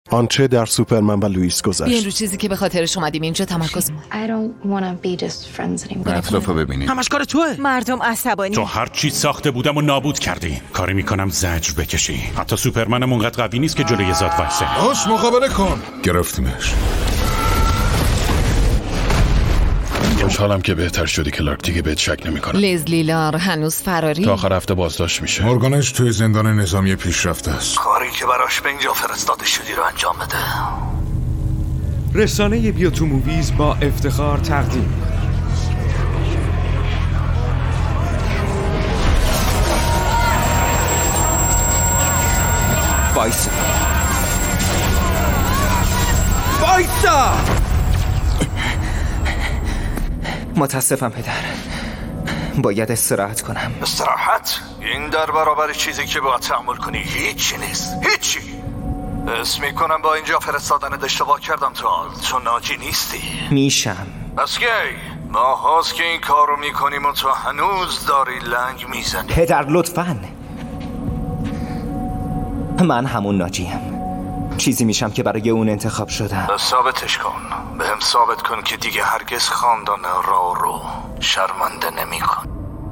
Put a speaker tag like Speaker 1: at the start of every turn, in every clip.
Speaker 1: آنچه در سوپرمن و لوئیس گذشت.
Speaker 2: بیاین رو چیزی که به خاطرش اومدیم اینجا تمرکز.
Speaker 3: اطرافو ببینید.
Speaker 4: همش کار توئه.
Speaker 5: مردم عصبانی.
Speaker 6: تو هر چی ساخته بودم و نابود کردی. کاری میکنم زجر بکشی. حتی سوپرمنم اونقدر قوی نیست که جلوی ذات وایسه.
Speaker 3: باش مقابله کن. گرفتیمش. خوشحالم که بهتر شدی کلارک، دیگه بهت شک نمی‌کنم.
Speaker 2: لزلی لار هنوز فراری؟
Speaker 3: تا آخر هفته بازداشت میشه. مورگانش توی زندان نظامی پیشرفته است.
Speaker 7: کاری که براش به اینجا فرستاده شدی رو انجام بده.
Speaker 4: رسانه بیوتو موویز با افتخار تقدیم وایسا
Speaker 8: متاسفم پدر، باید استراحت کنم.
Speaker 7: استراحت؟ این در برابر چیزی که باید تحمل کنی هیچی نیست. هیچی. اسم میکنم با اینجا فرستادن اشتباه کردم تو ناجی نیستی.
Speaker 8: میشم.
Speaker 7: بس کی؟ ما هاست که این کار رو میکنیم و تو هنوز داری لنگ میزنی.
Speaker 8: پدر لطفاً، من همون ناجیم. چیزی میشم که برای اون انتخاب شدم.
Speaker 7: ثابتش کن. به هم ثابت کن که دیگه هرگز خاندان را رو شرمنده نمی کن.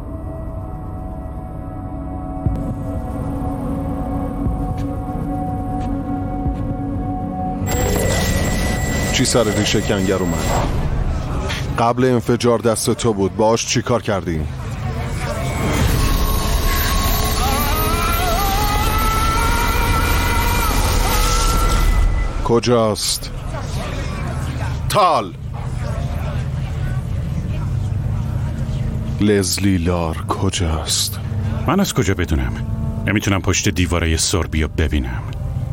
Speaker 1: چی سر ریشه کنگر اومد؟ قبل انفجار دست تو بود، باهاش چی کار کردی؟ کجاست؟ تال! لزلی لار کجاست؟
Speaker 6: من از کجا بدونم؟ نمیتونم پشت دیواره سوربیو ببینم.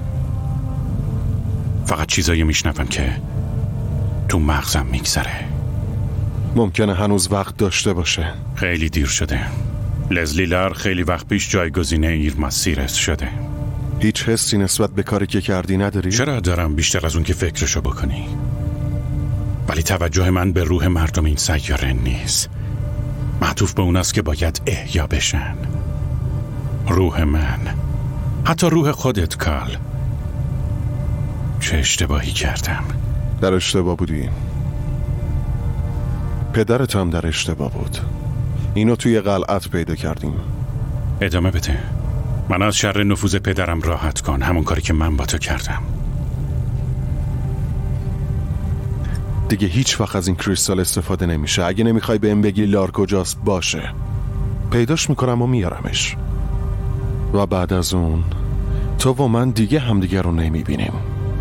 Speaker 6: فقط چیزایی میشنوم که تو مغزم میگذره.
Speaker 1: ممکنه هنوز وقت داشته باشه.
Speaker 6: خیلی دیر شده. لزلی لار خیلی وقت پیش جایگزین ایرما سیرس شده.
Speaker 1: هیچ حسی نسبت به کاری که کردی نداری؟
Speaker 6: چرا دارم بیشتر از اون که فکرشو بکنی؟ ولی توجه من به روح مردم این سیاره نیست. معطوف به اون است که باید احیا بشن. روح من، حتی روح خودت کال. چه اشتباهی کردم؟
Speaker 1: در اشتباه بودی. پدرت هم در اشتباه بود. اینو توی قلعت پیدا کردیم.
Speaker 6: ادامه بده. من از شر نفوذ پدرم راحت کن. همون کاری که من با تو کردم.
Speaker 1: دیگه هیچ وقت از این کریستال استفاده نمیشه. اگه نمیخوای بهم بگی لار کجاست، باشه، پیداش میکنم و میارمش. و بعد از اون تو و من دیگه همدیگه رو نمیبینیم.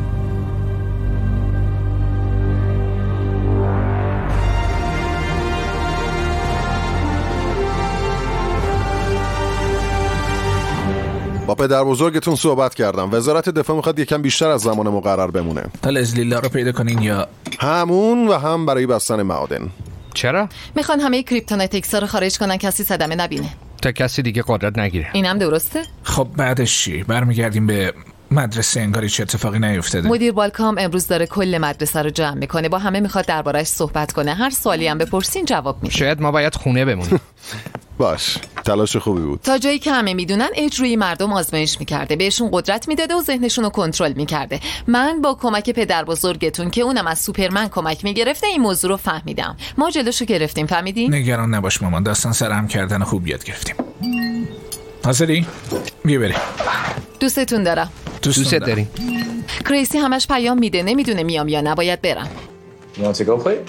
Speaker 1: با پدر بزرگتون صحبت کردم. وزارت دفاع میخواد یکم بیشتر از زمان مقرر بمونه.
Speaker 9: تا لزلی لار رو پیدا کنین یا
Speaker 1: همون و هم برای بستن معادن.
Speaker 9: چرا؟
Speaker 2: میخوان همه کریپتونایتکسا رو خارج کنن کسی صدمه نبینه.
Speaker 9: تا کسی دیگه قدرت نگیره.
Speaker 2: اینم درسته؟
Speaker 9: خب بعدش چی؟ برمیگردیم به مدرسه، انگاری چه اتفاقی نیفتاده.
Speaker 2: مدیر بالکام امروز داره کل مدرسه رو جمع میکنه. با همه میخواد درباره‌اش صحبت کنه. هر سوالی هم بپرسین جواب میده.
Speaker 9: شاید ما باید خونه بمونیم.
Speaker 1: باش، تلاش خوبی بود.
Speaker 2: تا جایی که همه میدونن اجروی مردم آزمایش میکرده، بهشون قدرت میداده و ذهنشون رو کنترل میکرده. من با کمک پدر بزرگتون که اونم از سوپرمن کمک میگرفته این موضوع رو فهمیدم. ما جلوشو گرفتیم، فهمیدی؟
Speaker 9: نگران نباش مامان، داستان سرهم کردن خوب یاد گرفتیم. حاضری؟ بیا بریم.
Speaker 2: دوستتون دارم.
Speaker 9: دوست داریم.
Speaker 2: کریسی همش پیام میده، نمیدونه میام یا نباید برم.
Speaker 10: You want to go play?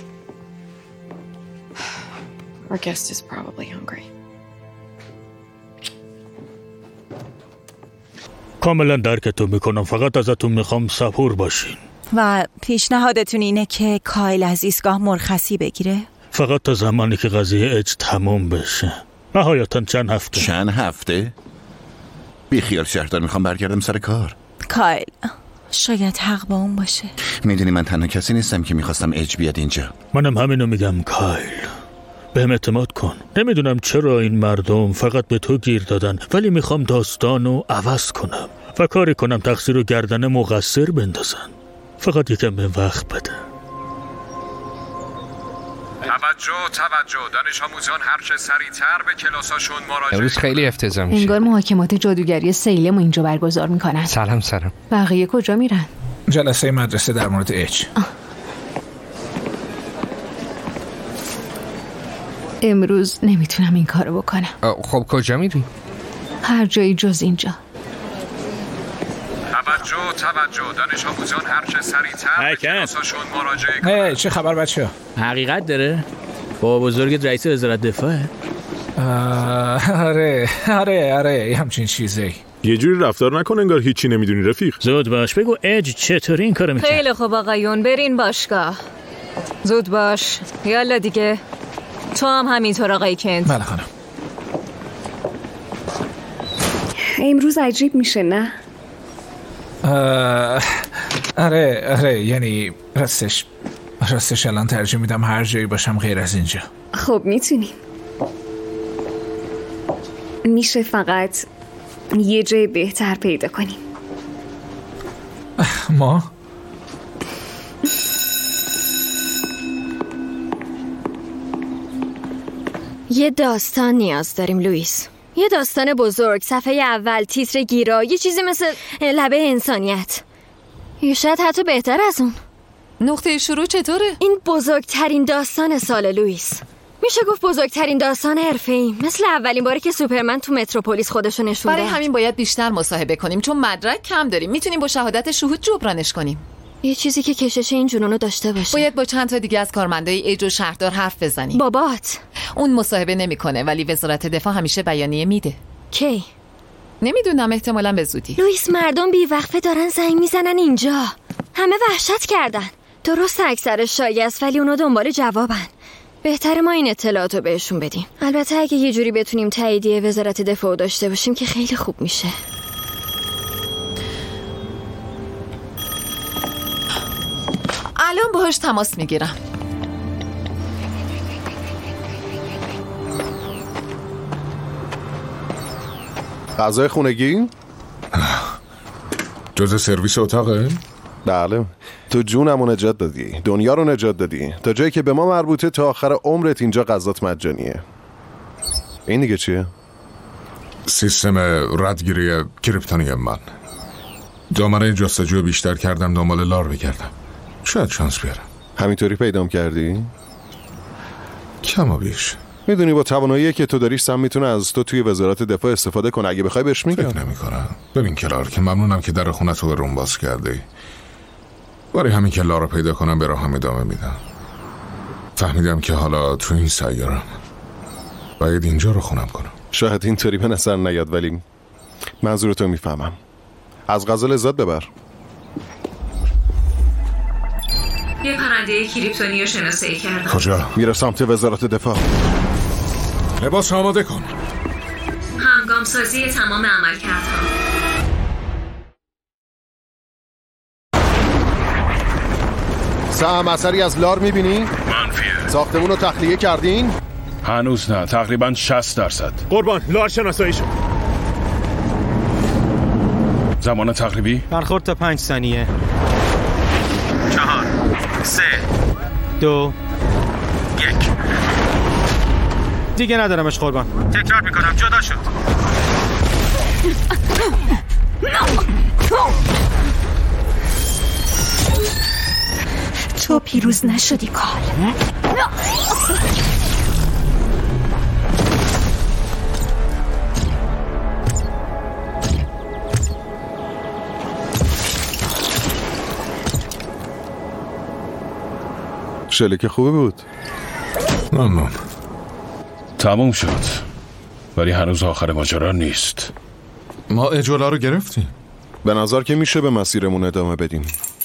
Speaker 11: Our guest is probably hungry.
Speaker 12: کاملا درکتون میکنم، فقط ازتون میخوام صبور باشین.
Speaker 5: و پیشنهادتون اینه که کایل از ایستگاه مرخصی بگیره؟
Speaker 12: فقط تا زمانی که قضیه اج تموم بشه. نهایتا چند هفته.
Speaker 3: چند هفته؟ بیخیال شهردار، میخوام برگردم سر کار.
Speaker 5: کایل، شاید حق با اون باشه.
Speaker 3: میدونی من تنها کسی نیستم که میخواستم اج بیاد اینجا.
Speaker 12: منم همینو میگم کایل، بهم اعتماد کن. نمیدونم چرا این مردم فقط به تو گیر دادن، ولی میخوام داستانو عوض کنم و کاری کنم تقصیر رو گردن مقصر بندازن. فقط یکم به وقت بده.
Speaker 13: توجه دانش آموزان هر چه سریعتر به کلاساشون مراجعه.
Speaker 9: امروز خیلی افتضاح میشه.
Speaker 11: انگار محاکمات جادوگری سیلم اینجا برگزار میکنن.
Speaker 9: سلام.
Speaker 11: بقیه کجا میرن؟
Speaker 9: جلسه مدرسه در مورد اچ.
Speaker 10: امروز نمیتونم این کارو بکنم.
Speaker 14: خب کجا میری؟
Speaker 10: هر جایی جز اینجا.
Speaker 13: توجه دانش آموزان هر چه سریع‌تر به کلاساشون مراجعه
Speaker 9: چه خبر بچه؟
Speaker 12: حقیقت داره؟ بابا بزرگت رئیس وزارت دفاعه؟
Speaker 9: آره همچین چیزی.
Speaker 15: یه جوری رفتار نکن انگار هیچی نمیدونی رفیق.
Speaker 12: زود باش بگو اج چطوری این کارو میکنه؟
Speaker 16: خیلی خوب آقایون، برین باشگاه. زود باش. یالا دیگه. تو هم همینطور آقای کنت.
Speaker 9: بله خانم.
Speaker 11: امروز عجیب میشه نه؟
Speaker 9: آره یعنی راستش الان ترجیح میدم هر جایی باشم غیر از اینجا.
Speaker 11: خب میتونیم. میشه فقط یه جای بهتر پیدا کنیم.
Speaker 9: ما؟
Speaker 16: یه داستان نیاز داریم لوئیس. یه داستان بزرگ، صفحه اول، تیتر گیرا، یه چیزی مثل لبه انسانیت. یا شاید حتی بهتر از اون.
Speaker 2: نقطه شروع چطوره؟
Speaker 16: این بزرگترین داستان سال لوئیس. میشه گفت بزرگترین داستان حرفه‌ای، مثل اولین باری که سوپرمن تو متروپولیس خودشو نشون داد.
Speaker 2: برای همین باید بیشتر مصاحبه کنیم چون مدرک کم داریم. میتونیم با شهادت شهود جبرانش کنیم.
Speaker 16: یه چیزی که کشش این جنونو داشته باشه.
Speaker 2: باید با چند تا دیگه از کارمندای ایج و شهردار حرف بزنیم.
Speaker 16: بابات
Speaker 2: اون مصاحبه نمیکنه ولی وزارت دفاع همیشه بیانیه میده.
Speaker 16: کی؟
Speaker 2: نمیدونم، احتمالاً به زودی.
Speaker 16: لوئیس، مردم بی‌وقفه دارن زنگ میزنن اینجا. همه وحشت کردن. درست اکثرش شایعه است ولی اونا دنبال جوابن. بهتره ما این اطلاعاتو بهشون بدیم. البته اگه یه جوری بتونیم تاییدیه وزارت دفاع داشته باشیم که خیلی خوب میشه.
Speaker 2: الان باهاش تماس میگیرم.
Speaker 1: غذای خونگی؟
Speaker 17: جزء سرویس اتاقه؟
Speaker 1: بله. تو جونمو نجات دادی، دنیا رو نجات دادی، تا جایی که به ما مربوطه تا آخر عمرت اینجا غذات مجانیه. این دیگه چیه؟
Speaker 17: سیستم ردگیری کریپتونی من. دامنه جستجو بیشتر کردم، دنبال لار بگردم، شاید شانس بیارم.
Speaker 1: همینطوری پیدام کردی؟
Speaker 17: کم و بیش.
Speaker 1: میدونی با توانایی که تو داری سم میتونه از تو توی وزارت دفاع استفاده کنه. اگه بخوای بهش میگم.
Speaker 17: فکر نمی‌کنم. ببین کلارک، ممنونم که در خونت رو روم باز کردی. برای همین که لارا پیدا کنم به راهم ادامه میدم. فهمیدم که حالا تو این سیارم باید اینجا رو خونم کنم.
Speaker 1: شاید اینطوری به نظر نیاد ولی منظورتو میفهمم. از غذا لذت ببر.
Speaker 16: یه پرنده کریپتونی رو شناسایی کردم.
Speaker 17: کجا؟
Speaker 1: میره سمت وزارت دفاع.
Speaker 17: لباس آماده کن.
Speaker 16: همگام سازی تمام عملکردها.
Speaker 1: سم اثری از لار میبینی؟
Speaker 13: منفیه.
Speaker 1: ساختمون رو تخلیه کردین؟
Speaker 6: هنوز نه، تقریبا 60%.
Speaker 15: قربان، لار شناسایی شد.
Speaker 6: زمان تقریبی؟
Speaker 18: برخورد تا 5 ثانیه.
Speaker 13: 4 3
Speaker 18: 2
Speaker 13: 1.
Speaker 18: دیگه ندارمش قربان.
Speaker 13: تکرار میکنم، جدا شد.
Speaker 10: تو پیروز نشدی کال.
Speaker 1: شلیک خوبی بود.
Speaker 17: ممنون.
Speaker 6: تموم شد ولی هنوز آخر ماجرا نیست.
Speaker 17: ما اجولا رو گرفتیم.
Speaker 1: به نظر که میشه به مسیرمون ادامه بدیم.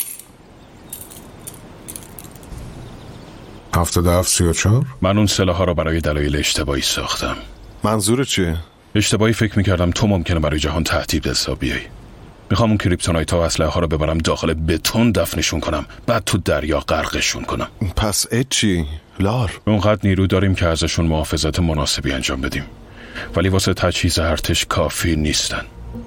Speaker 17: 7734.
Speaker 6: من اون سلاح‌ها رو برای دلایل اشتباهی ساختم.
Speaker 1: منظور چیه؟
Speaker 6: اشتباهی فکر میکردم تو ممکنه برای جهان تهدید حساب بیای. میخوام اون کریپتونایت‌ها و اسلحه‌ها رو ببرم داخل بتون دفنشون کنم، بعد تو دریا غرقشون کنم.
Speaker 1: پس چی؟ لار؟
Speaker 6: اونقدر نیرو داریم که ازشون محافظت مناسبی انجام بدیم، ولی واسه تجهیز ارتش کافی نیستن.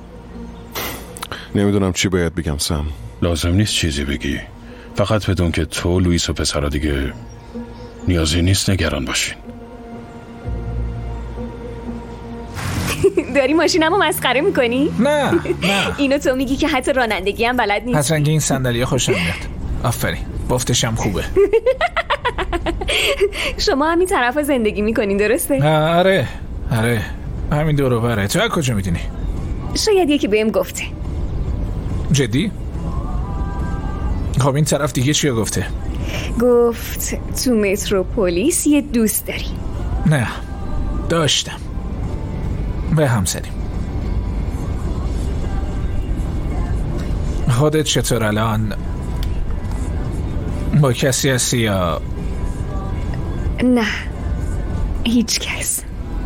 Speaker 1: نمیدونم چی باید بگم سم.
Speaker 6: لازم نیست چیزی بگی، فقط بدون که تو، لوئیس و پسرا دیگه نیازی نیست نگران باشین.
Speaker 11: داری ماشینمو مسخره میکنی؟
Speaker 9: نه
Speaker 11: اینو تو میگی که حتی رانندگی هم بلد نیست.
Speaker 9: پس رنگ این صندلی خوشم میاد. آفرین، بافتشم خوبه.
Speaker 11: شما همین طرف زندگی میکنین درسته؟
Speaker 9: آره همین دور و بره. تو از کجا میدونی؟
Speaker 11: شاید یکی بهم گفته.
Speaker 9: جدی؟ خب این طرف دیگه چیه گفته؟
Speaker 11: گفت تو متروپولیس یه دوست داری.
Speaker 9: نه داشتم، به هم زدیم. خودت چطور الان؟ با کسی هستی یا؟
Speaker 11: نه هیچ کس.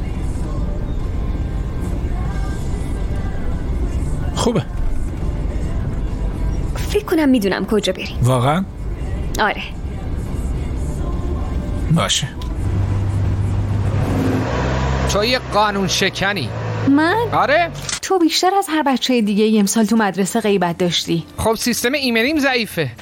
Speaker 9: خوبه.
Speaker 11: فکر کنم میدونم کجا بریم.
Speaker 9: واقعا؟
Speaker 11: آره.
Speaker 9: باشه.
Speaker 14: تو یه قانون شکنی.
Speaker 10: من؟
Speaker 14: آره.
Speaker 10: تو بیشتر از هر بچه دیگه امسال تو مدرسه غیبت داشتی.
Speaker 14: خب سیستم ایمنیم ضعیفه.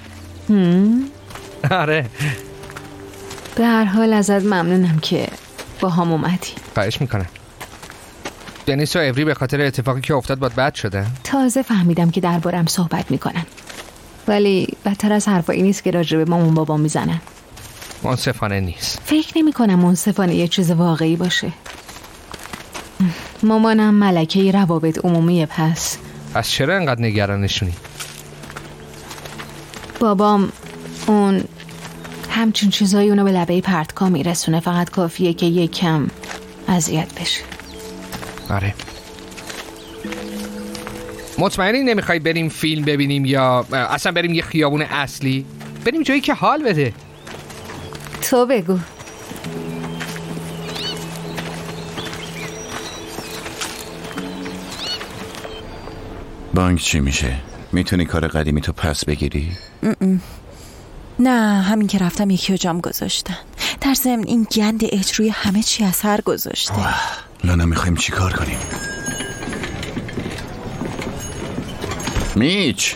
Speaker 14: آره.
Speaker 10: به هر حال ازت ممنونم که با هم اومدی.
Speaker 14: خواهش میکنم. دنیس و اوری به خاطر اتفاقی که افتاد باد بد شده.
Speaker 10: تازه فهمیدم که دربارم صحبت میکنن، ولی بدتر از حرفایی نیست که راجع به مامان بابا میزنن.
Speaker 14: منصفانه نیست.
Speaker 10: فکر نمی کنم منصفانه یه چیز واقعی باشه. مامانم ملکه روابط عمومیه. پس
Speaker 14: چرا انقدر نگرانشونی؟
Speaker 10: بابام اون همچین چیزایی اونو به لبه پرتکا میرسونه. فقط کافیه که یکم اذیت بشه.
Speaker 14: آره. مطمئنی نمیخوای بریم فیلم ببینیم یا اصلا بریم یه خیابون اصلی؟ بریم جایی که حال بده.
Speaker 10: تو بگو.
Speaker 3: بانک چی میشه؟ میتونی کار قدیمی تو پس بگیری؟
Speaker 5: نه، همین که رفتم یکی رو جام گذاشتن. در ضمن این گند اجروی همه چی اثر گذاشته.
Speaker 3: لانا میخوایم چی کار کنیم؟ میچ.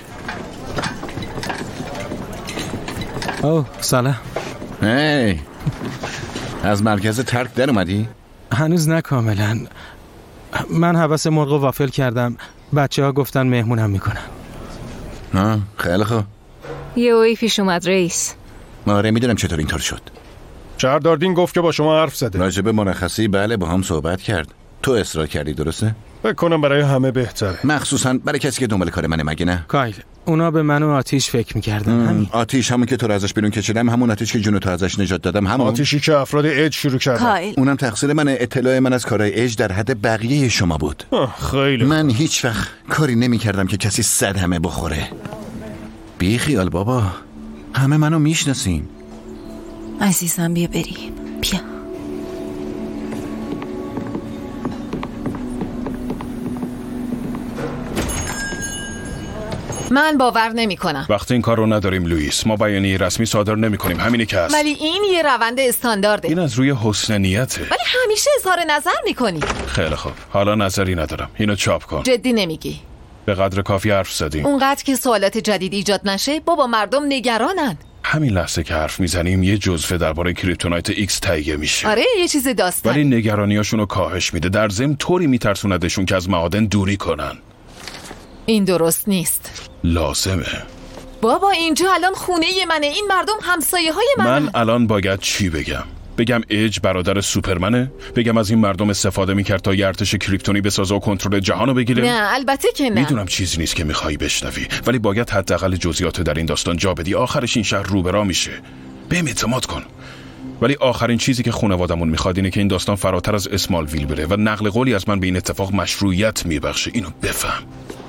Speaker 18: اوه سلام.
Speaker 3: هی از مرکز ترک در اومدی؟
Speaker 18: هنوز نه کاملا. من حواس مرغ و وافل کردم. بچه ها گفتن مهمونم میکنن.
Speaker 3: خیلی خوب.
Speaker 16: یه اوی پیش اومد رئیس.
Speaker 3: آره میدونم چطور اینطور شد.
Speaker 1: شهرداردین گفت که با شما حرف زده.
Speaker 3: راجب مرخصی بله با هم صحبت کرد. تو اصرار کردی درسته؟
Speaker 1: فکر کنم برای همه بهتره،
Speaker 3: مخصوصا برای کسی که دنبال کار منه، مگه نه؟
Speaker 18: کایل اونا به من و آتیش فکر میکردن. همین
Speaker 3: آتیش همون که تو رو ازش بیرون کشیدم، همون آتیش که جونو تو ازش نجات دادم، همون
Speaker 1: آتیشی که افراد اج شروع کردن.
Speaker 5: کایل
Speaker 3: اونم تقصیر منه. اطلاع من از کارهای اج در حد بقیه شما بود.
Speaker 1: خیلی
Speaker 3: من هیچ وقت کاری نمیکردم که کسی صدمه بخوره. بی خیال بابا، همه منو میشناسیم.
Speaker 5: عزیزم بیا بریم. بیا.
Speaker 2: من باور نمی کنم.
Speaker 6: وقتی این کار رو نداریم لوئیس، ما بیانیه رسمی صادر نمی کنیم. همینی که هست.
Speaker 2: ولی این یه روند استاندارده.
Speaker 6: این از روی حسن نیته.
Speaker 2: ولی همیشه اظهار نظر میکنی.
Speaker 6: خیلی خوب، حالا نظری ندارم. اینو چاپ کن.
Speaker 2: جدی نمیگی؟
Speaker 6: به قدر کافی حرف زدیم.
Speaker 2: اونقدر که سوالات جدید ایجاد نشه بابا، مردم نگرانن.
Speaker 6: همین لحظه که حرف میزنیم یه جزوه درباره کریپتونایت ایکس تهیه میشه.
Speaker 2: آره یه چیز داستان.
Speaker 6: ولی نگرانیاشون رو کاهش میده. در ضمن طوری میترسوندشون که از معادن دوری کنن.
Speaker 2: این درست نیست.
Speaker 6: لازمه.
Speaker 2: بابا اینجا الان خونه منه. این مردم همسایه های
Speaker 6: من الان باید چی بگم؟ بگم اج برادر سوپرمنه؟ بگم از این مردم استفاده میکرد تا یه ارتش کریپتونی بسازه و کنترل جهانو بگیره؟
Speaker 2: نه البته که نه.
Speaker 6: میدونم چیزی نیست که میخوای بشنوی، ولی باید حداقل جزئیات در این داستان جا بدی. آخرش این شهر روبرا میشه. بهم اعتماد کن. ولی آخرین چیزی که خانوادمون میخواد اینه که این داستان فراتر از اسمال ویل بره و نقل قولی از من به این اتفاق مشروعیت میبخشه. اینو بفهم.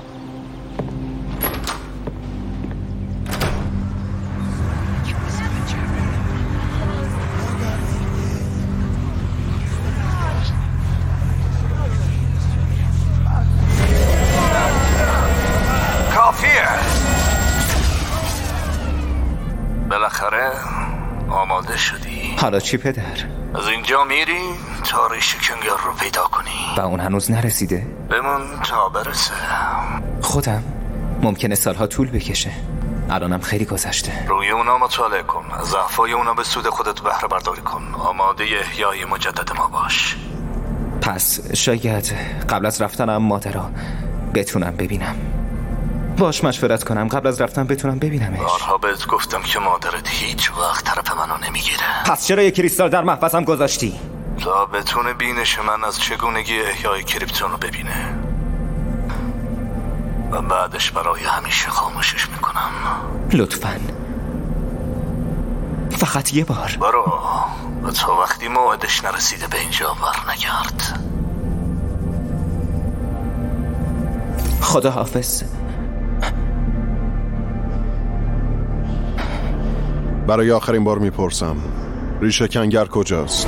Speaker 7: بالاخره آماده شدی؟
Speaker 8: حالا چی پدر؟
Speaker 7: از اینجا میری تا ریشیکنگر رو پیدا کنی
Speaker 8: و اون هنوز نرسیده؟
Speaker 7: بمون تا برسه.
Speaker 8: خودم ممکنه سالها طول بکشه. الانم خیلی گذشته.
Speaker 7: روی اونا مطالعه کن، از ضعفای اونا به سود خودت بهره برداری کن. آماده احیای مجدد ما باش.
Speaker 8: پس شاید قبل از رفتنم مادر رو بتونم ببینم. باش مشورت کنم قبل از رفتن بتونم ببینمش.
Speaker 7: بارها بهت گفتم که مادرت هیچ وقت طرف منو نمیگیره.
Speaker 8: پس چرا یک کریستال در محفظم گذاشتی؟
Speaker 7: تا بتونه بینش من از چگونگی احیای کریپتون رو ببینه و بعدش برای همیشه خاموشش میکنم.
Speaker 8: لطفاً فقط یه بار.
Speaker 7: برو و تا وقتی موعدش نرسیده به اینجا برنگرد.
Speaker 8: خدا حافظ.
Speaker 1: برای آخرین بار میپرسم ریشه کنگر کجاست؟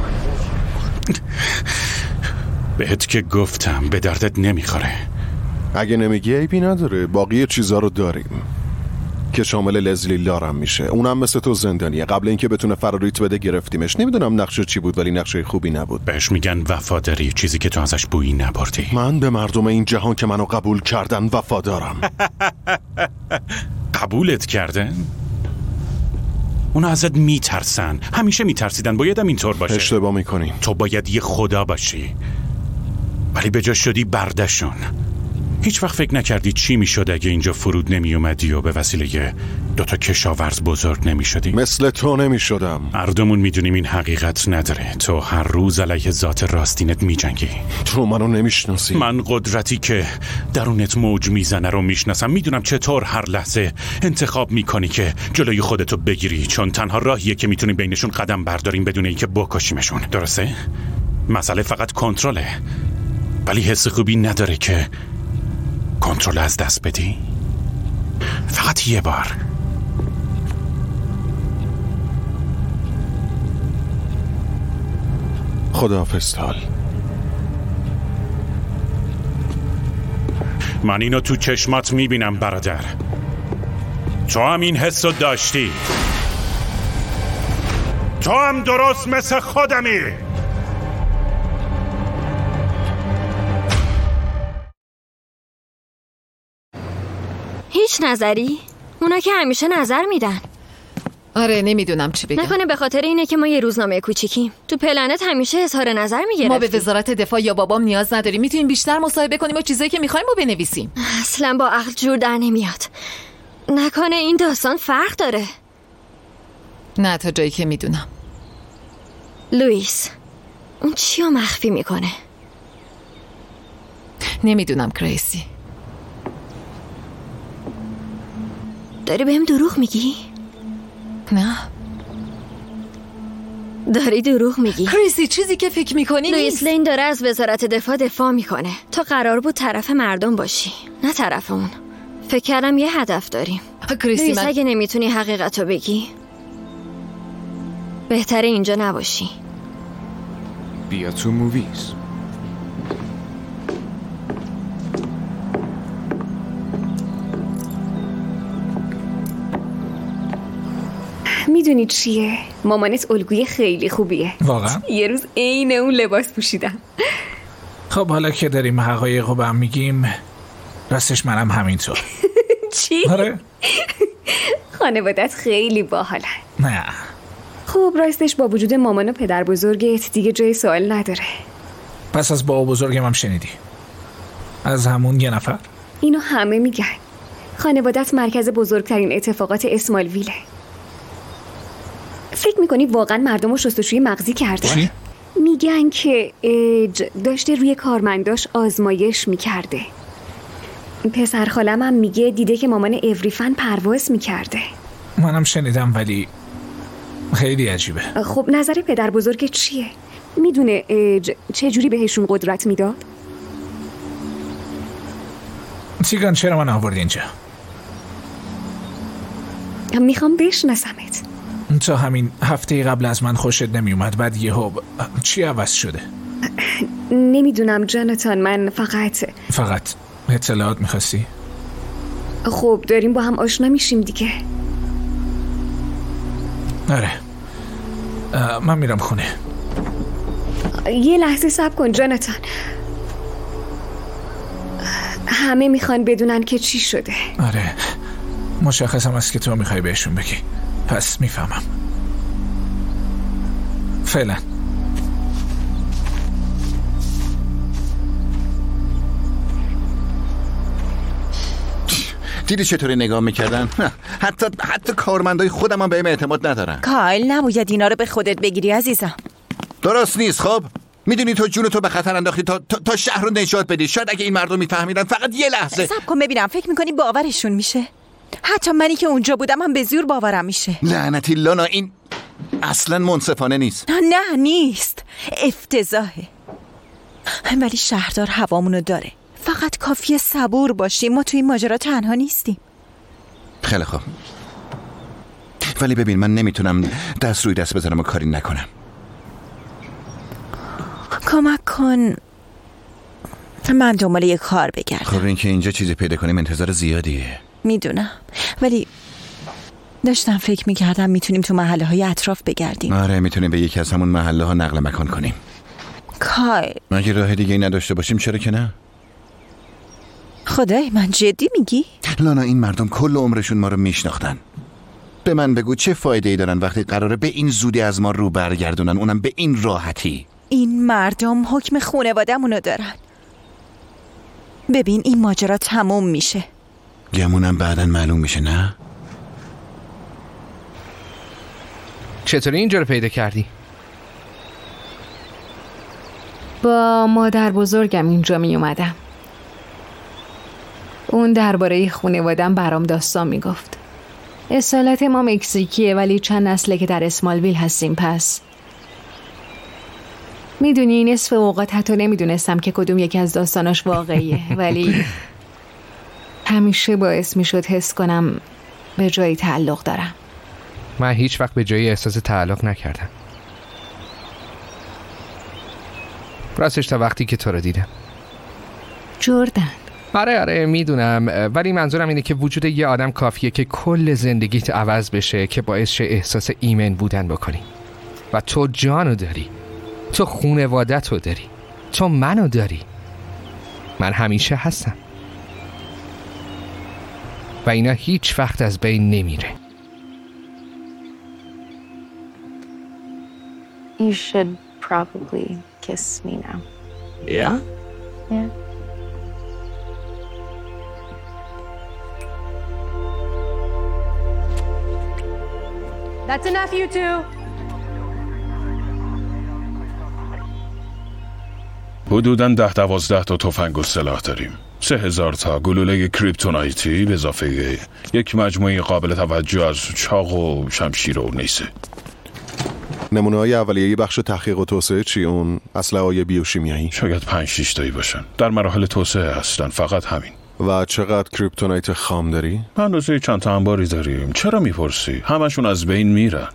Speaker 6: بهت که گفتم به دردت نمیخوره.
Speaker 1: اگه نمیگی عیبی نداره، باقی چیزا رو داریم که شامل لزلی لارم میشه. اونم مثل تو زندانیه. قبل اینکه بتونه فراریت بده گرفتیمش. نمیدونم نقشه چی بود ولی نقشه خوبی نبود.
Speaker 6: بهش میگن وفاداری، چیزی که تو ازش بویی نبردی.
Speaker 1: من به مردم این جهان که منو قبول کردن وفادارم.
Speaker 6: قبولت کردن؟ اونا ازت میترسن، همیشه میترسیدن. بایدم اینطور باشه.
Speaker 1: اشتباه میکنی.
Speaker 6: تو باید یه خدا باشی ولی به جا شدی بردشون. هیچ وقت فکر نکردی چی میشد اگه اینجا فرود نمی اومدی و به وسیله 2 کشاورز بزرگ نمی شدی؟
Speaker 1: مثل تو نمی شدم.
Speaker 6: مردمون میدونیم این حقیقت نداره. تو هر روز علیه ذات راستینت می جنگی.
Speaker 1: تو منو نمیشناسی.
Speaker 6: من قدرتی که درونت موج میزنه رو میشناسم. میدونم چطور هر لحظه انتخاب میکنی که جلوی خودتو بگیری، چون تنها راهیه که میتونیم بینشون قدم برداریم بدون اینکه بکشیمشون. درسته؟ مسئله فقط کنترله، ولی حس خوبی نداره که کنترل از دست بدی؟ فقط یه بار.
Speaker 1: خداحافظ تال.
Speaker 6: من اینو تو چشمات میبینم برادر. تو هم این حسو داشتی. تو هم درست مثل خودمی.
Speaker 16: هیچ نظری؟ اونا که همیشه نظر میدن.
Speaker 2: آره نمیدونم چی بگم.
Speaker 16: نکنه به خاطر اینه که ما یه روزنامه کوچیکیم. تو پلنت همیشه اظهار نظر میگرفتیم.
Speaker 2: ما به وزارت دفاع یا بابام نیاز نداریم. میتونیم بیشتر مصاحبه کنیم و چیزایی که میخوایم رو بنویسیم.
Speaker 16: اصلا با عقل جور در نمیاد. نکنه این داستان فرق داره.
Speaker 2: نه تا جایی که میدونم.
Speaker 16: لوئیس اون چی رو مخفی میکنه؟
Speaker 2: نمیدونم کریسی.
Speaker 16: داری بهم دروغ میگی؟
Speaker 2: نه.
Speaker 16: داری دروغ میگی؟
Speaker 2: کریسی چیزی که فکر میکنی
Speaker 16: لوئیس لین داره از وزارت دفاع میکنه. تو قرار بود طرف مردم باشی نه طرف اون. فکر کردم یه هدف داریم. لوئیس اگه نمیتونی حقیقتو بگی بهتره اینجا نباشی.
Speaker 4: بیا تو موویز.
Speaker 11: میدونی چیه؟ مامانت الگوی خیلی خوبیه.
Speaker 18: واقعا؟
Speaker 11: یه روز عین اون لباس پوشیدم.
Speaker 18: خب حالا که داریم حقایقو به هم میگیم، راستش منم همینطور.
Speaker 11: چی؟
Speaker 18: آره.
Speaker 11: خانوادت خیلی باحالن.
Speaker 18: نه.
Speaker 11: خب راستش با وجود مامان و پدر بزرگت دیگه جای سوال نداره.
Speaker 18: پس از بابا بزرگم هم شنیدی؟ از همون یه نفر؟
Speaker 11: اینو همه میگن. خانوادت مرکز بزرگترین اتفاقات اسمالویله. فکر میکنی واقعا مردم رو شستشوی مغزی کرده؟
Speaker 18: چی؟
Speaker 11: میگن که ایج داشته روی کارمنداش آزمایش میکرده. پسر خالم هم میگه دیده که مامان اوریفن پرواز میکرده.
Speaker 18: منم شنیدم ولی خیلی عجیبه.
Speaker 11: خب نظر پدر بزرگ چیه؟ میدونه چجوری بهشون قدرت میداد؟
Speaker 18: تیگان چرا من آورد اینجا؟
Speaker 11: میخوام بشناسمت.
Speaker 18: تا همین هفته قبل از من خوشت نمیومد، بعد یهو چی عوض شده؟
Speaker 11: نمیدونم جاناتان، من فقط
Speaker 18: اطلاعات میخواستی؟
Speaker 11: خب داریم با هم آشنا میشیم دیگه.
Speaker 18: آره من میرم خونه.
Speaker 11: یه لحظه صبر کن جاناتان. همه میخوان بدونن که چی شده.
Speaker 18: آره مشخصم است که تو میخوای بهشون بگی، پس میفهمم. فعلا
Speaker 3: دیدی چطوری نگاه میکردن؟ حتی کارمندای خودم هم بهم اعتماد ندارن.
Speaker 5: کایل نباید اینا رو به خودت بگیری عزیزم.
Speaker 3: درست نیست. خب میدونی تو جون تو به خطر انداختی تا شهر رو نجات بدی. شاید اگه این مردم میفهمیدن فقط یه لحظه.
Speaker 5: صبر کن ببینم، فکر میکنی باورشون میشه؟ حتی منی که اونجا بودم هم به زور باورم میشه.
Speaker 3: لعنتی لانا، این اصلا منصفانه نیست.
Speaker 5: نه نیست، افتضاحه. ولی شهردار هوامونو داره. فقط کافیه صبور باشیم. ما تو این ماجرا تنها نیستیم.
Speaker 3: خیلی خوب، ولی ببین من نمیتونم دست روی دست بذارم و کاری نکنم.
Speaker 5: کمک کن من دنبال یک کار بگردم.
Speaker 3: خب این که اینجا چیزی پیدا کنیم انتظار زیادیه.
Speaker 5: میدونم، ولی داشتم فکر میکردم میتونیم تو محله های اطراف بگردیم.
Speaker 3: آره میتونیم به یکی از همون محله ها نقل مکان کنیم.
Speaker 5: کای
Speaker 3: مگه راه دیگه ای نداشته باشیم؟ چرا که نه؟
Speaker 5: خدای من جدی میگی؟
Speaker 3: لانا این مردم کل عمرشون ما رو میشناختن. به من بگو چه فایده ای دارن وقتی قراره به این زودی از ما رو برگردونن، اونم به این راحتی؟
Speaker 5: این مردم حکم خانواده‌مونو دارن. ببین این ماجرا تموم میشه.
Speaker 3: گمونم بعداً معلوم میشه. نه؟
Speaker 14: چطوری اینجا رو پیدا کردی؟
Speaker 10: با مادر بزرگم اینجا می اومدم. اون درباره خانواده‌ام برام داستان میگفت. اصالت ما مکزیکیه ولی چند نسله که در اسمالویل هستیم. پس میدونی نصف اوقات حتی نمیدونستم که کدوم یکی از داستاناش واقعیه، ولی همیشه باعث میشد حس کنم به جایی تعلق دارم.
Speaker 14: من هیچ وقت به جایی احساس تعلق نکردم، راستش تا وقتی که تو رو دیدم.
Speaker 10: جردن.
Speaker 14: آره میدونم، ولی منظورم اینه که وجود یه آدم کافیه که کل زندگیت عوض بشه که باعث شه احساس ایمن بودن بکنی. و تو جانو داری، تو خونوادتو داری، تو منو داری. من همیشه هستم و اینا هیچ وقت از بین نمیره.
Speaker 10: You should probably kiss me now.
Speaker 12: Yeah?
Speaker 10: Yeah.
Speaker 19: That's enough, you two.
Speaker 6: حدوداً 10-12 تا تفنگ و سلاح داریم. 3000 تا گلوله کریپتونایتی به اضافه یک مجموعه قابل توجه از چاق و شمشیر و نیزه.
Speaker 1: نمونه‌های اولیه‌ای بخش تحقیق و توسعه چی؟ اون اسلحه‌های بیوشیمیایی؟
Speaker 6: شاید 5-6 تایی باشن. در مراحل توسعه هستن، فقط همین.
Speaker 1: و چقدر کریپتونایت خام داری؟
Speaker 6: اندازه چند تا انباری داریم. چرا میپرسی؟ همشون از بین میرن.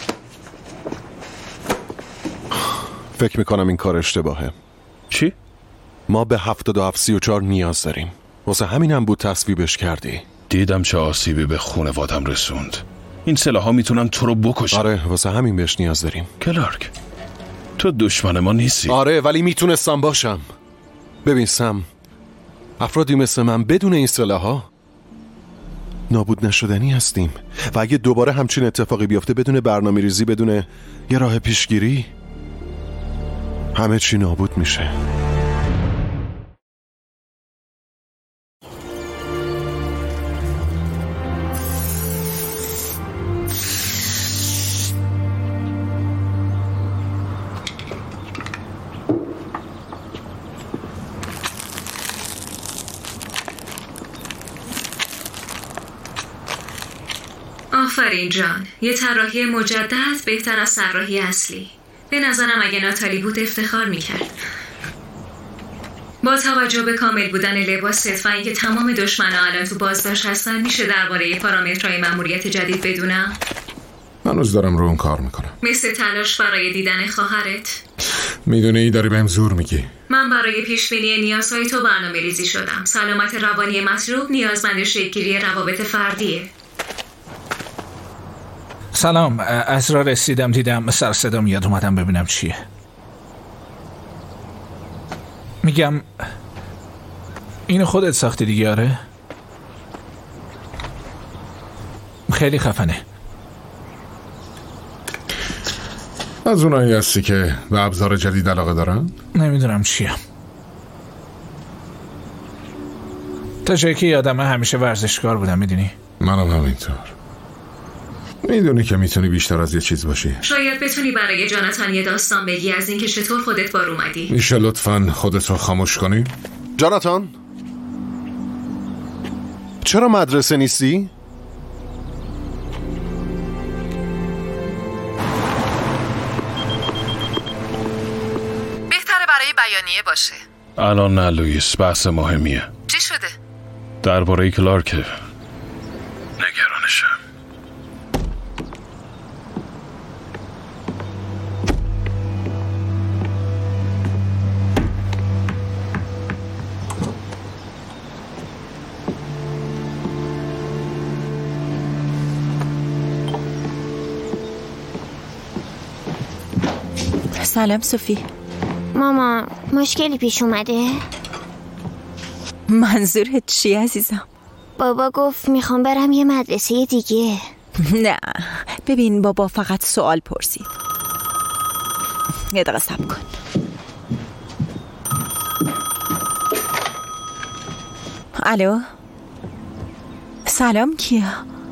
Speaker 1: فکر میکنم این کار اشتباهه.
Speaker 6: چی؟
Speaker 1: ما به 7734 نیاز داریم. واسه همین هم بود تصویبش کردی.
Speaker 6: دیدم چه آسیبی به خونوادم رسوند. این سلاح‌ها میتونن تو رو بکشن.
Speaker 1: آره واسه همین بهش نیاز داریم.
Speaker 6: کلارک تو دشمن ما نیستی.
Speaker 1: آره ولی میتونستم باشم. ببین سم، افرادی مثل من بدون این سلاح‌ها نابود نشدنی هستیم و اگه دوباره همچین اتفاقی بیفته بدون برنامه‌ریزی، بدون یه راه پیشگیری، همه چی نابود میشه.
Speaker 20: آفرین جان، یه طراحی مجدد بهتر از طراحی اصلی. به نظرم اگه ناتالی بود افتخار میکرد. با توجه به کامل بودن لباست و اینکه تمام دشمن‌ها الان تو بازداشت هستن، میشه درباره پارامترهای مأموریت جدید بدونم؟
Speaker 17: هنوز دارم رو اون کار میکنم.
Speaker 20: مثل تلاش برای دیدن خواهرت.
Speaker 17: میدونه ای داری بهم زور میگی.
Speaker 20: من برای پیشبینی نیازهای تو برنامه‌ریزی شدم. سلامت روانی مطلوب نیازمند شکل‌گیری روابط فردیه.
Speaker 9: سلام، از راه رسیدم دیدم سر صدا میاد، اومدم ببینم چیه. میگم اینو خودت ساختی دیگه؟ آره خیلی خفنه.
Speaker 17: از اونایی هستی که به ابزار جدید علاقه دارن؟
Speaker 9: نمیدونم چیه. تا جایی که یادمه همیشه ورزشکار بودم، میدونی؟
Speaker 17: منم همینطور. میدونی که میتونی بیشتر از یه چیز باشی.
Speaker 20: شاید بتونی برای جاناتان یه داستان بگی از اینکه چطور خودت بار اومدی.
Speaker 17: میشه لطفاً خودت رو خاموش کنی؟
Speaker 1: جاناتان، چرا مدرسه نیستی؟
Speaker 2: بهتره برای بیانیه باشه.
Speaker 6: الان نه لوئیس، بحث مهمیه.
Speaker 2: چی شده؟
Speaker 6: درباره کلارک. نگرانشم.
Speaker 5: سلام صوفی.
Speaker 16: ماما مشکلی پیش اومده؟
Speaker 5: منظورت چی عزیزم؟
Speaker 16: بابا گفت میخوام برم یه مدرسه دیگه.
Speaker 5: نه ببین، بابا فقط سوال پرسید. یه دقیقه صبر کن. الو سلام، کیا؟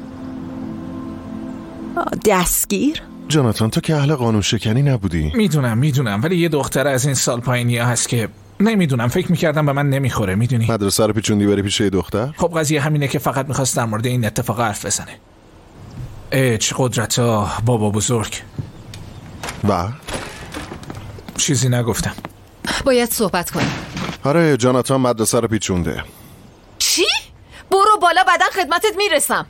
Speaker 5: دستگیر؟
Speaker 1: جاناتان، تو که اهل قانون شکنی نبودی.
Speaker 9: میدونم ولی یه دختر از این سال پایینی ها هست که نمیدونم، فکر میکردم به من نمیخوره. میدونی
Speaker 1: مدرسه رو پیچوندی بری پیش دختر؟
Speaker 9: خب قضیه همینه که فقط میخواست در مورد این اتفاق حرف بزنه. چه قدرت ها بابا بزرگ.
Speaker 1: و
Speaker 9: چیزی نگفتم.
Speaker 2: باید صحبت کنیم.
Speaker 1: آره جاناتان مدرسه رو پیچونده.
Speaker 2: چی؟ برو بالا، بعدن خدمتت میرسم.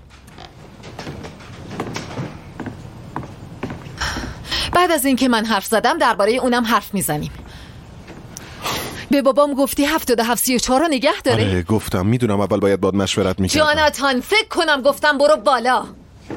Speaker 2: بعد از اینکه من حرف زدم درباره اونم حرف میزنیم. به بابام گفتی 77-34 رو نگه داره؟
Speaker 1: آره گفتم، میدونم اول باید باد مشورت میکردم.
Speaker 2: جاناتان فکر کنم گفتم برو بالا.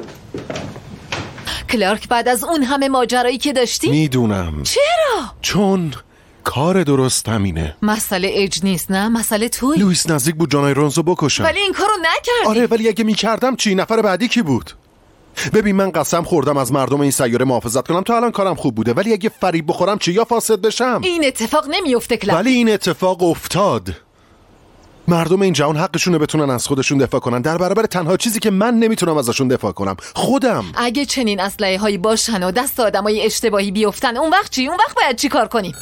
Speaker 2: کلارک بعد از اون همه ماجرایی که داشتی؟
Speaker 1: میدونم.
Speaker 2: چرا؟
Speaker 1: چون کار درست همینه.
Speaker 2: مسئله اج نیست، نه مسئله توی.
Speaker 1: لوئیس نزدیک بود جانای رونزو بکشم.
Speaker 2: ولی این کارو نکردی.
Speaker 1: آره ولی اگه میکردم چی؟ نفر بعدی کی بود؟ ببین من قسم خوردم از مردم این سیاره محافظت کنم، تا الان کارم خوب بوده، ولی اگه فریب بخورم چی یا فاسد بشم؟
Speaker 2: این اتفاق نمیفته کلارک.
Speaker 1: ولی این اتفاق افتاد. مردم این جهان حقشونه بتونن از خودشون دفاع کنن، در برابر تنها چیزی که من نمیتونم ازشون دفاع کنم خودم.
Speaker 2: اگه چنین اسلحه هایی باشن و دست آدمای اشتباهی بیفتن، اون وقت چی؟ اون وقت باید چی کار کنیم؟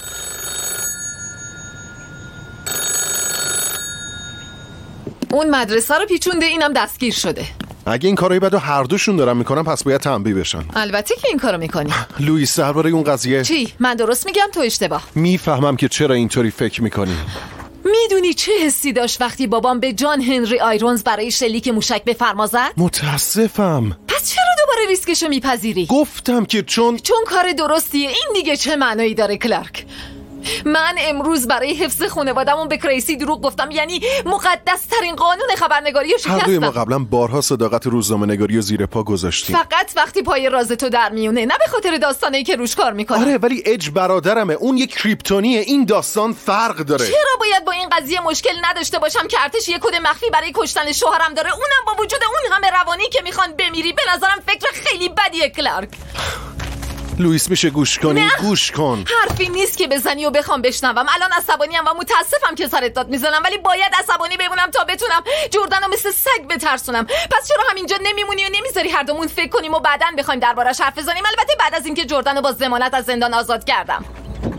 Speaker 2: اون مدرسه رو پیچونده، اینم دستگیر شده.
Speaker 1: اگه این کارایی بدو هر دوشون دارن میکنن پس باید تنبیه بشن.
Speaker 2: البته که این کارو میکنی.
Speaker 1: لوئیس درباره اون قضیه
Speaker 2: چی؟ من درست میگم تو اشتباه؟
Speaker 1: میفهمم که چرا اینطوری فکر میکنی.
Speaker 2: میدونی چه حسی داشت وقتی بابام به جان هنری آیرونز برای شلیک موشک به فرما زد؟
Speaker 1: متاسفم.
Speaker 2: پس چرا دوباره ریسکشو میپذیری؟
Speaker 1: گفتم که چون
Speaker 2: کار درستیه. این دیگه چه معنایی داره کلارک؟ من امروز برای حفظ خانواده‌مون به کریسی دروغ گفتم، یعنی مقدس ترین قانون خبرنگاری رو شکستم.
Speaker 1: هر دوی ما قبلا بارها صداقت روزنامه‌نگاری رو زیر پا گذاشتیم.
Speaker 2: فقط وقتی پای راز تو در میونه، نه به خاطر داستانی که روش کار میکنه.
Speaker 1: آره ولی اج برادرمه، اون یک کریپتونیه، این داستان فرق داره.
Speaker 2: چرا باید با این قضیه مشکل نداشته باشم که ارتش یک کد مخفی برای کشتن شوهرم داره، اونم با وجود اون همه روانی که میخوان بمیری؟ به نظرم فکر خیلی بدیه کلارک.
Speaker 1: لوئیس میشه گوش کنی؟
Speaker 2: نه.
Speaker 1: گوش کن.
Speaker 2: حرفی نیست که بزنی و بخوام بشنوم. الان عصبانیم و متاسفم که سرت داد میزنم، ولی باید عصبانی بمونم تا بتونم جردن رو مثل سگ بترسونم. پس چرا همینجا نمیمونی و نمیذاری هر دومون فکر کنیم و بعداً بخوایم دربارش حرف بزنیم؟ البته بعد از اینکه جردن رو با ضمانت از زندان آزاد کردم.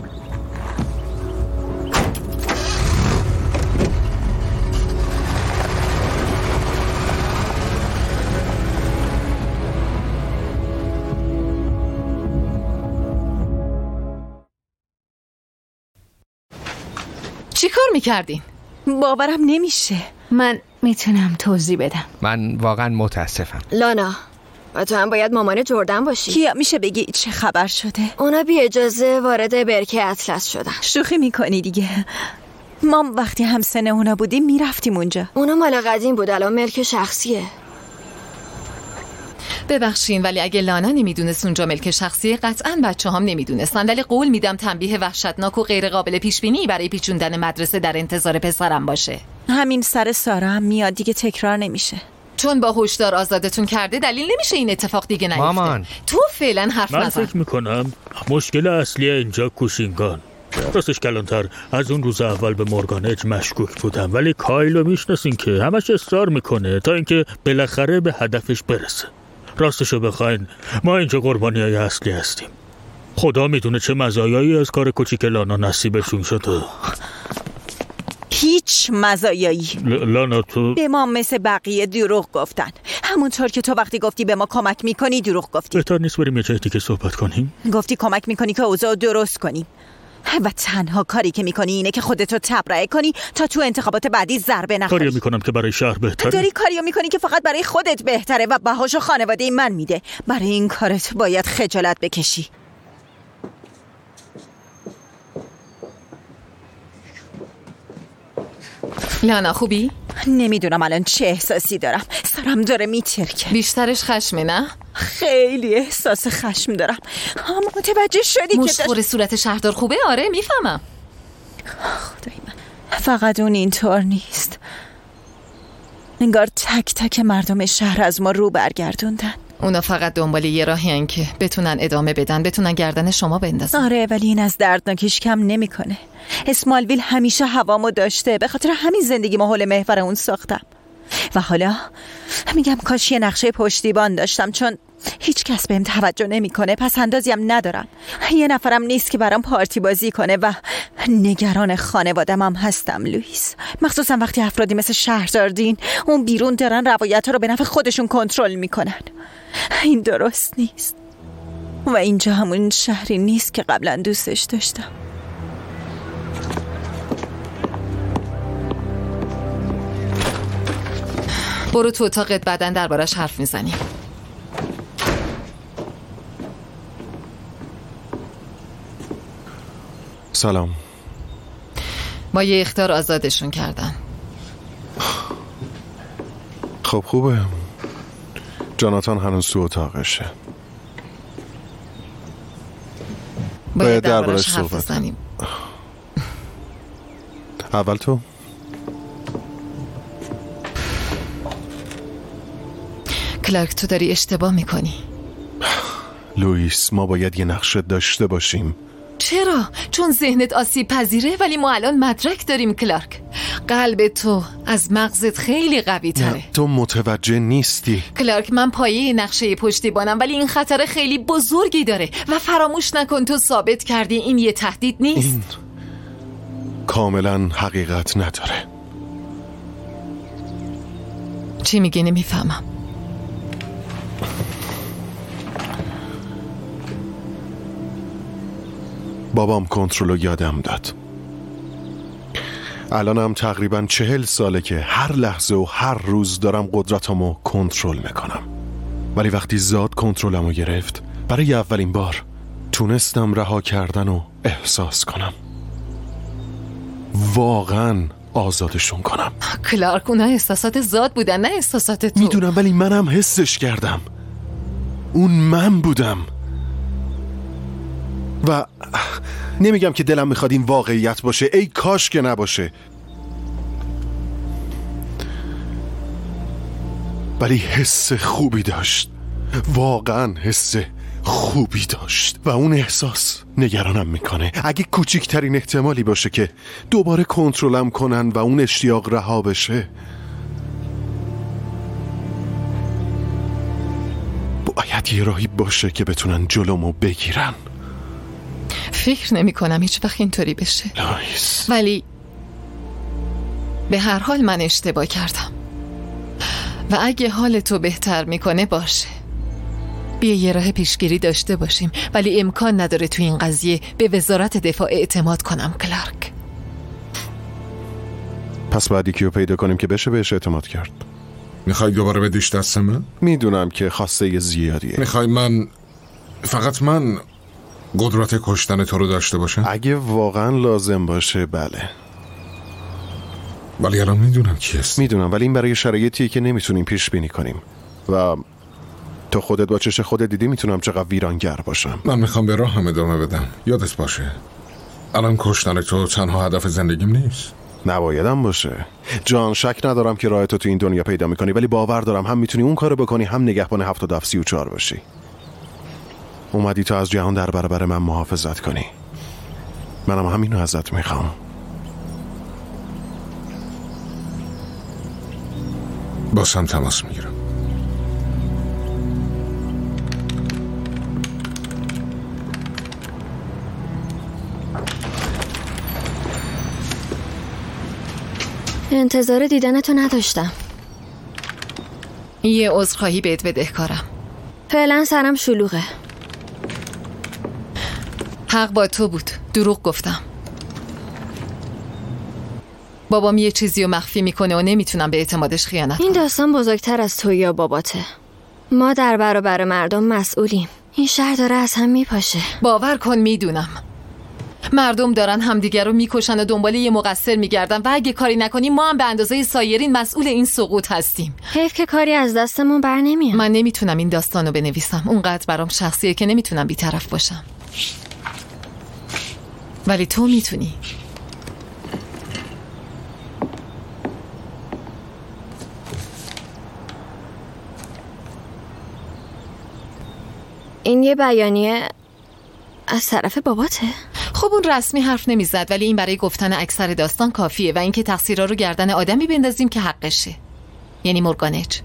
Speaker 2: چی کار میکردین؟
Speaker 5: باورم نمیشه.
Speaker 10: من میتونم توضیح بدم.
Speaker 14: من واقعا متاسفم.
Speaker 16: لانا و تو هم باید مامان جردن باشی.
Speaker 5: کیا میشه بگی چه خبر شده؟
Speaker 16: اونا بی اجازه وارد برکه اطلس شدن.
Speaker 5: شوخی میکنی دیگه. ما وقتی همسن اونا بودیم میرفتیم اونجا.
Speaker 16: اونا مال قدیم بود، الان ملک شخصیه.
Speaker 2: ببخشین ولی اگه لانا نمیدونست اونجا ملک شخصیه، قطعاً بچه هم نمیدونستن. ولی قول میدم تنبیه وحشتناک و غیر قابل پیش بینی برای پیچوندن مدرسه در انتظار پسرم باشه.
Speaker 5: همین سر سارا هم میاد دیگه، تکرار نمیشه.
Speaker 2: چون با هشدار آزادتون کرده دلیل نمیشه این اتفاق دیگه نیفته.
Speaker 14: مامان
Speaker 2: تو فعلا حرف
Speaker 12: من
Speaker 2: نزن.
Speaker 12: فکر میکنم مشکل اصلی اینجا کوشینگان. راستش کلانتر از اون روز اول به مورگان مشکوک بودم، ولی کایلو میشناسین که همش اصرار میکنه تا اینکه بالاخره به هدفش برسه. راستشو بخواین ما اینجا قربانیای اصلی هستیم. خدا میدونه چه مزایایی از کار کوچیک لانا نصیبشون شده.
Speaker 5: هیچ مزایایی.
Speaker 12: لانا تو
Speaker 5: به ما مثل بقیه دروغ گفتن، همونطور که تو وقتی گفتی به ما کمک میکنی دروغ گفتی.
Speaker 12: بهتر نیست بریم یه جای دیگه صحبت کنیم؟
Speaker 5: گفتی کمک میکنی که اوضاع درست کنیم و تنها کاری که میکنی اینه که خودتو تبرئه کنی تا تو انتخابات بعدی ضربه نخوری.
Speaker 12: کاریو میکنم که برای شهر بهتره.
Speaker 5: داری کاریو میکنی که فقط برای خودت بهتره و بهاشو خانواده من میده. برای این کارت باید خجالت بکشی.
Speaker 2: لانا خوبی؟
Speaker 5: نمیدونم الان چه احساسی دارم. سرم داره میترکه.
Speaker 2: بیشترش خشمه نه؟
Speaker 5: خیلی احساس خشم دارم. متوجه شدی
Speaker 2: که مشخور صورت شهردار خوبه؟ آره میفهمم.
Speaker 5: خدای من، فقط اون اینطور نیست. انگار تک تک مردم شهر از ما رو برگردوندن.
Speaker 2: اونا فقط دنبال یه راهی هن که بتونن ادامه بدن، بتونن گردن شما بندازن.
Speaker 5: آره ولی این از دردناکیش کم نمیکنه. اسمالویل همیشه هوامو داشته، به خاطر همین زندگی حول محور اون ساختم. و حالا میگم کاش یه نقشه پشتیبان داشتم، چون هیچ کس بهم توجه نمیکنه، پس اندازی هم ندارم. یه نفرم نیست که برام پارتی بازی کنه و نگران خانوادم هم هستم لوئیس، مخصوصا وقتی افرادی مثل شهرداردین اون بیرون دارن روایت رو به نفع خودشون کنترل میکنن. این درست نیست و اینجا همون شهری نیست که قبلا دوستش داشتم.
Speaker 2: برو تو اتاقت، بعدن دربارش حرف میزنیم.
Speaker 1: سلام.
Speaker 2: با یه اخطار آزادشون کردن.
Speaker 1: خب خوبه. جاناتان هنوز تو اتاقشه. باید دربارش
Speaker 2: حرف بزنیم.
Speaker 1: اول تو.
Speaker 2: کلارک تو داری اشتباه میکنی.
Speaker 1: لوئیس ما باید یه نقشه داشته باشیم.
Speaker 2: چرا؟ چون ذهنت آسیب پذیره، ولی ما الان مدرک داریم کلارک. قلب تو از مغزت خیلی قوی تره.
Speaker 1: تو متوجه نیستی.
Speaker 2: کلارک من پایه نقشه پشتیبانم، ولی این خطر خیلی بزرگی داره و فراموش نکن تو ثابت کردی این یه تهدید نیست.
Speaker 1: این کاملا حقیقت نداره.
Speaker 2: چی میگی؟ نمیفهمم.
Speaker 1: بابام کنترلو یادم داد. الانم تقریبا 40 ساله که هر لحظه و هر روز دارم قدرتامو کنترل میکنم، ولی وقتی زاد کنترلمو گرفت برای اولین بار تونستم رها کردن و احساس کنم، واقعا آزادشون کنم.
Speaker 2: کلارک اونا احساسات زاد بودن نه احساسات تو.
Speaker 1: میدونم ولی منم حسش کردم. اون من بودم و نمیگم که دلم میخواد این واقعیت باشه، ای کاش که نباشه، ولی حس خوبی داشت، واقعا حس خوبی داشت و اون احساس نگرانم میکنه. اگه کوچکترین احتمالی باشه که دوباره کنترلم کنن و اون اشتیاق رها بشه، باید یه راهی باشه که بتونن جلومو بگیرن.
Speaker 2: فکر نمی کنم هیچ وقت اینطوری بشه
Speaker 1: لوئیس.
Speaker 2: ولی به هر حال من اشتباه کردم و اگه حال تو بهتر میکنه باشه، بیا یه راه پیشگیری داشته باشیم، ولی امکان نداره تو این قضیه به وزارت دفاع اعتماد کنم کلارک.
Speaker 1: پس بعد یکیو پیدا کنیم که بشه بهش اعتماد کرد.
Speaker 17: میخوای دوباره بدیش دست من؟
Speaker 1: میدونم که خواسته زیادیه.
Speaker 17: میخوای فقط من قدرت کشتن تو رو داشته باشم؟
Speaker 1: اگه واقعا لازم باشه بله.
Speaker 17: ولی الان میدونم کی است.
Speaker 1: میدونم ولی این برای شرایطیه که نمیتونیم پیش بینی کنیم و تو خودت با چش خودت دیدی میتونم چقدر ویرانگر باشم.
Speaker 17: من میخوام به راهم ادامه بدم. یادت باشه الان کشتن تو تنها هدف زندگیم نیست.
Speaker 1: نبایدم باشه جان، شک ندارم که راه تو این دنیا پیدا میکنی، ولی باور دارم هم میتونی اون کارو بکنی هم نگهبان 7734 باشی. اومدی تا از جهان در برابر من محافظت کنی. منم همینو ازت میخوام.
Speaker 17: باسم تماس میگیرم.
Speaker 16: انتظار دیدنتو نداشتم.
Speaker 2: یه عذرخواهی بهت بدهکارم.
Speaker 16: فعلا سرم شلوغه.
Speaker 2: حق با تو بود، دروغ گفتم. بابام یه چیزی رو مخفی میکنه و نمیتونم به اعتمادش خیانت کنم.
Speaker 16: این داستان بزرگتر از تو یا باباته. ما در برابر مردم مسئولیم. این شهر داره از هم میپاشه.
Speaker 2: باور کن میدونم. مردم دارن همدیگر رو میکشن و دنبال یه مقصر میگردن و اگه کاری نکنیم ما هم به اندازه سایرین مسئول این سقوط هستیم.
Speaker 16: حیف که کاری از دستمون بر نمیاد.
Speaker 2: من نمیتونم این داستانو بنویسم. اونقدر برام شخصیه که نمیتونم بی‌طرف باشم. ولی تو میتونی.
Speaker 16: این یه بیانیه از طرف باباته؟
Speaker 2: خب اون رسمی حرف نمیزد ولی این برای گفتن اکثر داستان کافیه و اینکه تقصیرها رو گردن آدمی بندازیم که حقشه. یعنی مورگانچ.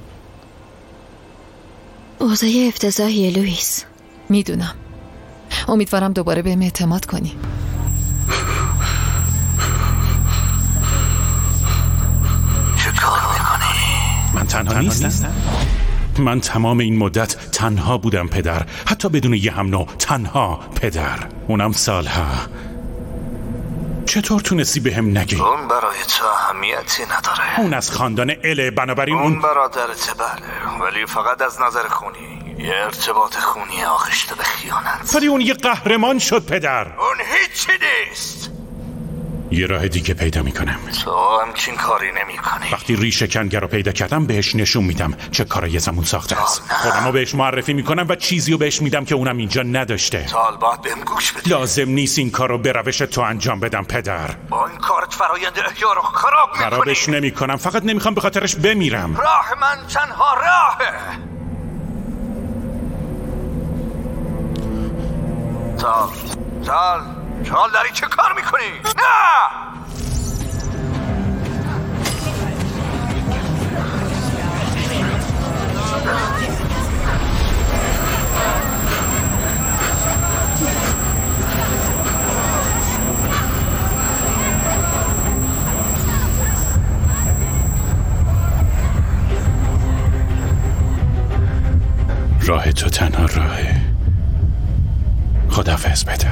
Speaker 16: اوضاع افتضاحیه لوئیس.
Speaker 2: میدونم. امیدوارم دوباره بهم اعتماد کنی.
Speaker 7: چه کار میکنی؟
Speaker 6: من تنها نیستم. من تمام این مدت تنها بودم پدر، حتی بدون یه هم نوع تنها پدر، اونم سالها. چطور تونستی به هم نگی؟
Speaker 7: اون برای تو اهمیتی نداره.
Speaker 6: اون از خاندان اله، بنابراین
Speaker 7: اون برادرت بله، ولی فقط از نظر خونی. یه ارتباط خونی آغشته به خیانت.
Speaker 6: ولی اون یه قهرمان شد پدر.
Speaker 7: اون هیچی نیست.
Speaker 6: یه راه دیگه پیدا میکنم.
Speaker 7: تو همچین کاری نمیکنی.
Speaker 6: وقتی ریشه کنگر رو پیدا کردم بهش نشون میدم چه کارای زمون ساخته است. خودمو بهش معرفی میکنم و چیزی رو بهش میدم که اونم اینجا نداشته.
Speaker 7: سال بعد بهم گوش بده.
Speaker 6: لازم نیست این کار رو به روش تو انجام بدم پدر.
Speaker 7: با این کارت فرایند احیا رو خراب میکنی.
Speaker 6: خرابش نمیکنم، فقط نمیخوام به خاطرش بمیرم.
Speaker 7: راه من تنها راهه. سال داری چه کار میکنی؟ نه!
Speaker 6: راه تو تنها راهه. خداحافظ پدر.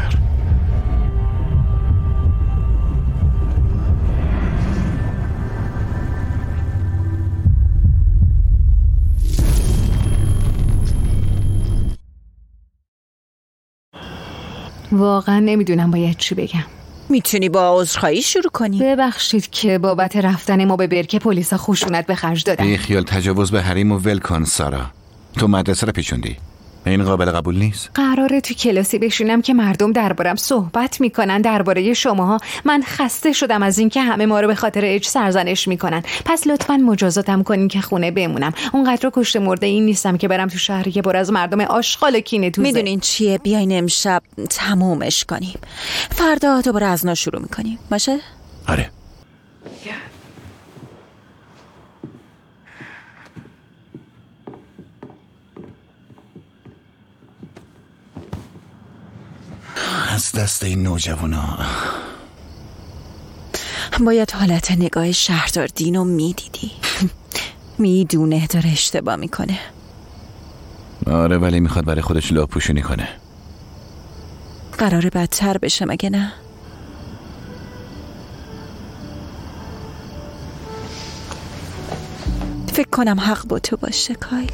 Speaker 10: واقعا نمیدونم باید چی بگم.
Speaker 5: میتونی با عذرخواهی شروع کنی.
Speaker 10: ببخشید که بابت رفتن ما به برکه پلیسا خشونت به خرج دادن.
Speaker 3: بی خیال تجاوز به حریم و ول کن سارا. تو مدرسه رو پیچوندی. این قابل قبول نیست.
Speaker 10: قراره تو کلاسی بشینم که مردم دربارم صحبت میکنن، درباره شماها. من خسته شدم از این که همه ما رو به خاطر اج سرزنش میکنن. پس لطفاً مجازاتم کنین که خونه بمونم. اونقدر کشته مرده این نیستم که برم تو شهری که پر از مردم آشغال و کینه توزه.
Speaker 5: میدونین چیه؟ بیاین امشب تمومش کنیم. فردا دوباره از نو شروع میکنیم. باشه؟
Speaker 3: آره. از دست این نوجوانا
Speaker 5: باید حالت نگاه شهردار دینو میدیدی. میدونه داره اشتباه میکنه.
Speaker 3: آره ولی میخواد برای خودش لاپوشونی کنه.
Speaker 5: قراره بدتر بشه مگه نه؟ فکر کنم حق با تو باشه کایل.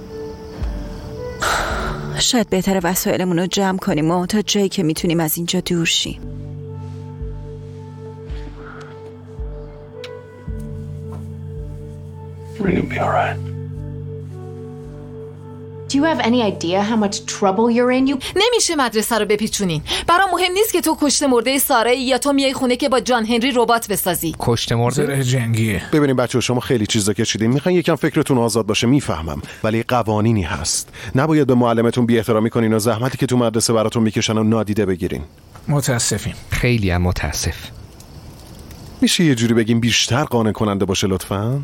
Speaker 5: شاید بهتره وسایلمون رو جمع کنیم و تا جایی که میتونیم از اینجا دور شیم.
Speaker 19: Do you have any idea how much trouble you're in?
Speaker 2: نمیشه مدرسه رو بپیچونین. برام مهم نیست که تو کشته مرده ساره یا تو میای خونه که با جان هنری ربات بسازی.
Speaker 14: کشته مرده
Speaker 9: جنگیه.
Speaker 1: ببینیم بچه‌ها شما خیلی چیزا کشیدین. میخواین یکم فکرتون آزاد باشه، میفهمم، ولی قوانینی هست. نباید به معلمتون بی‌احترامی کنین و زحمتی که تو مدرسه براتون میکشن و نادیده بگیرین.
Speaker 9: متاسفیم.
Speaker 14: خیلی هم متاسف.
Speaker 1: میشه یه جوری بگیم بیشتر قانع کننده باشه لطفاً؟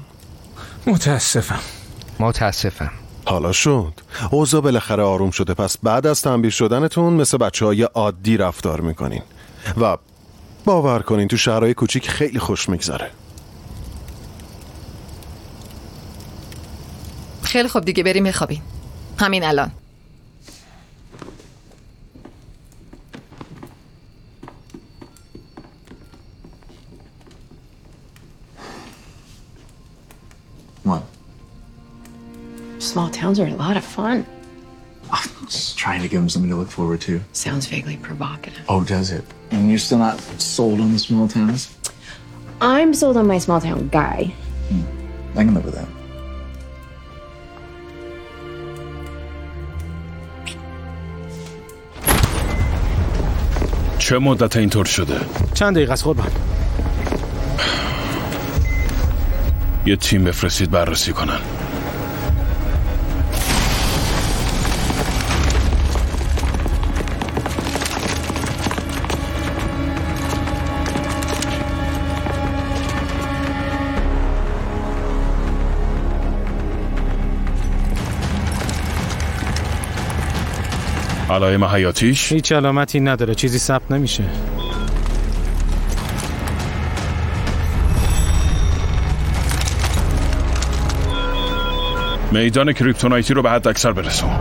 Speaker 14: متاسفم.
Speaker 1: حالا شد. اوضاع بالاخره آروم شده، پس بعد از تنبیه شدنتون مثل بچه‌های عادی رفتار میکنین و باور کنین تو شهرهای کوچیک خیلی خوش میگذره.
Speaker 2: خیلی خوب دیگه بریم بخوابین. همین الان.
Speaker 21: What?
Speaker 19: Small towns are a lot of fun.
Speaker 21: I'm just trying to give them something to look forward to.
Speaker 19: Sounds vaguely provocative.
Speaker 21: Oh, does it? And you're still not sold on the small towns?
Speaker 19: I'm sold on my small town guy.
Speaker 21: I can live with that.
Speaker 6: چه مدت اینطور شده؟
Speaker 18: چند دقیقه است قربان.
Speaker 6: یه تیم بفرستید بررسی کنن. علائم حیاتیش؟
Speaker 18: هیچ علامتی نداره، چیزی ثبت نمیشه.
Speaker 6: میدان کریپتونایتی رو به حد اکثر برسون.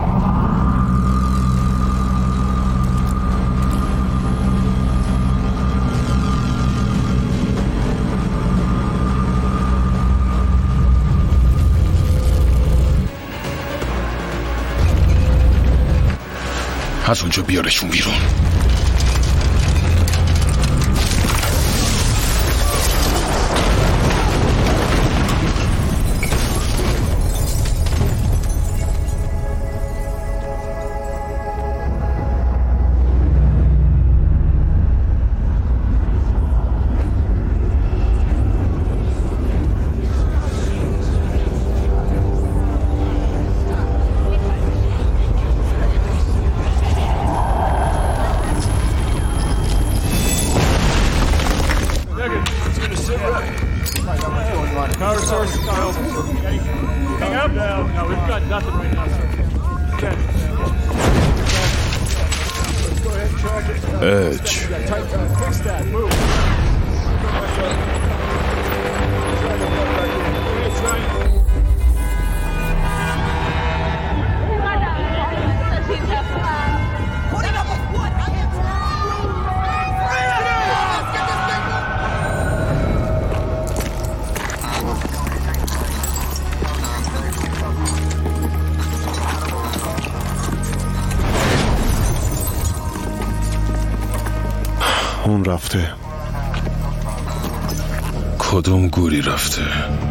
Speaker 6: از اونجا بیارشون بیرون.
Speaker 1: اون رفته.
Speaker 6: کدوم گوری رفته؟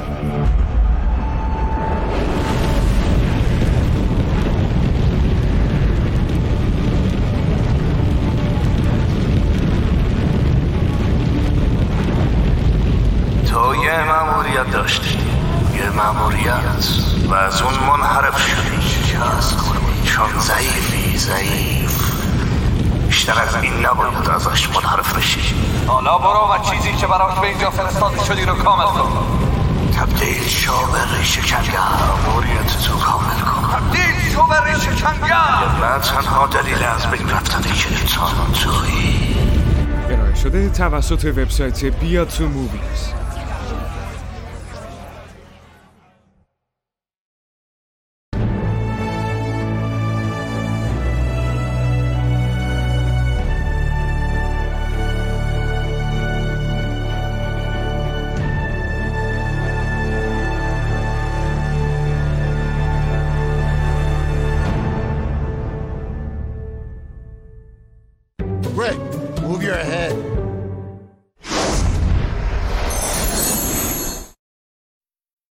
Speaker 7: تو یه مأموریت داشتی، یه مأموریت و از اون منحرف شدی که از کنی، چون ضعیف بیشتر از این نباید ازش منحرف بشی. حالا برو و چیزی که براش به اینجا فرستاده شدی رو کامل کن. تبدیل شو به ریشه کنگر. مأموریت تو کامل کن. تبدیل شو به ریشه کنگر. نه تنها دلیل از بین رفتن کریپتون تویی.
Speaker 13: ارائه شده توسط وبسایت بیا تو موویز.
Speaker 3: Rick, move your head.